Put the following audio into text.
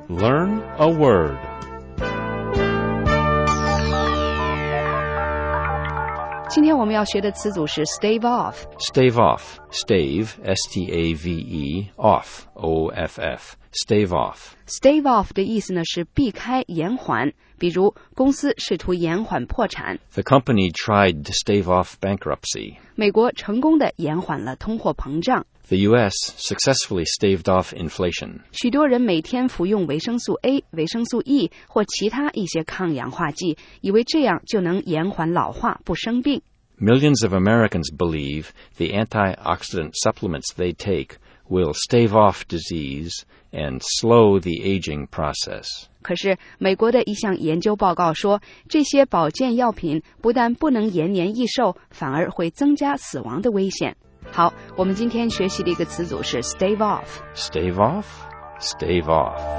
Learn a word. 今天我们要学的词组是 stave off. Stave off. Stave, S-T-A-V-E, off, O-F-F. Stave off. Stave off 的意思呢是避开、延缓，比如公司试图延缓破产。 The company tried to stave off bankruptcy. 美国成功地延缓了通货膨胀。 The U.S. successfully staved off inflation. 许多人每天服用维生素 A、维生素 E 或其他一些抗氧化剂，以为这样就能延缓老化，不生病。 Millions of Americans believe the antioxidant supplements they take will stave off disease and slow the aging process. 可是美国的一项研究报告说，这些保健药品不但不能延年益寿，反而会增加死亡的危险。好，我们今天学习的一个词组是 stave off. Stave off? Stave off.